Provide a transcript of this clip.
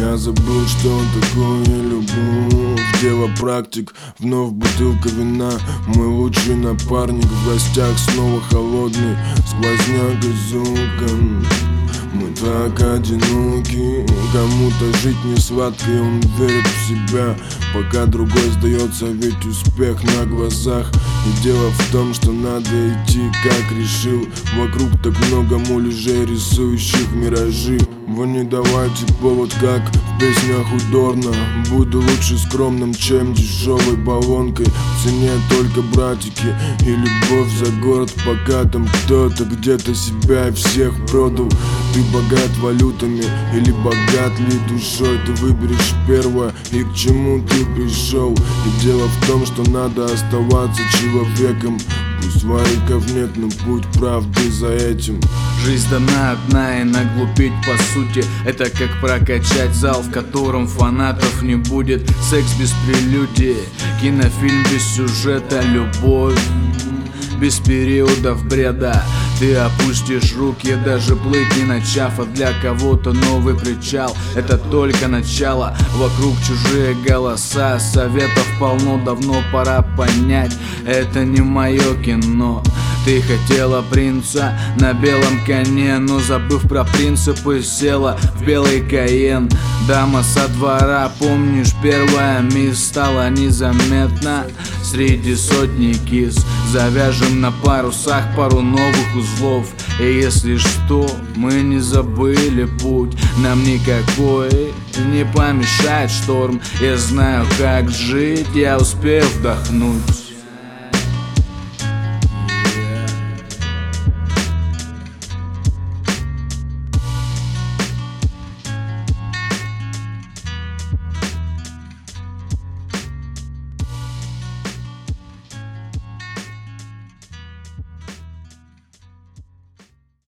Я забыл, что такое любовь. Дело практик, вновь бутылка вина. Мой лучший напарник в гостях снова холодный сквозняк из окон. Мы так одиноки, кому-то жить не сладко, и он верит в себя, пока другой сдается, ведь успех на глазах. И дело в том, что надо идти, как решил. Вокруг так много муляжей, рисующих миражи. Вы не давайте повод, как в песнях у Дорна. Буду лучше скромным, чем дешевой баллонкой. В цене только братики и любовь за город, пока там кто-то где-то себя и всех продал. Ты богат валютами или богат ли душой? Ты выберешь первое, и к чему ты пришел. И дело в том, что надо оставаться человеком. Пусть вариков нет, но путь правды за этим. Жизнь дана одна, и наглупить по сути это как прокачать зал, в котором фанатов не будет. Секс без прелюдии, кинофильм без сюжета, любовь без периодов бреда. Ты опустишь руки, даже плыть не начав, а для кого-то новый причал. Это только начало, вокруг чужие голоса. Советов полно, давно пора понять, это не мое кино. Ты хотела принца на белом коне, но забыв про принципы, села в белый Каен. Дама со двора, помнишь, первая мисс стала незаметна среди сотни кис. Завяжем на парусах пару новых узлов, и если что, мы не забыли путь. Нам никакой не помешает шторм. Я знаю, как жить, я успею вдохнуть.